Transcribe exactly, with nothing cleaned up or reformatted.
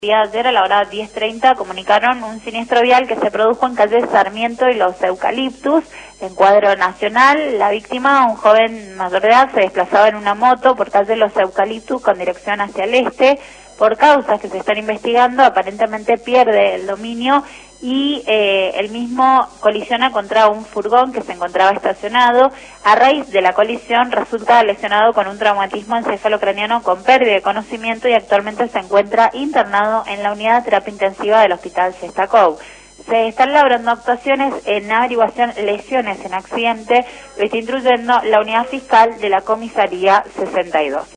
El día de ayer a la hora diez treinta comunicaron un siniestro vial que se produjo en calle Sarmiento y Los Eucaliptus, en cuadro nacional. La víctima, un joven mayor de edad, se desplazaba en una moto por calle Los Eucaliptus con dirección hacia el este. Por causas que se están investigando, aparentemente pierde el dominio y eh, el mismo colisiona contra un furgón que se encontraba estacionado. A raíz de la colisión resulta lesionado con un traumatismo encefalocraniano con pérdida de conocimiento y actualmente se encuentra internado en la unidad de terapia intensiva del Hospital Sestacou. Se están elaborando actuaciones en averiguación lesiones en accidente, lo está instruyendo la unidad fiscal de la comisaría sesenta y dos.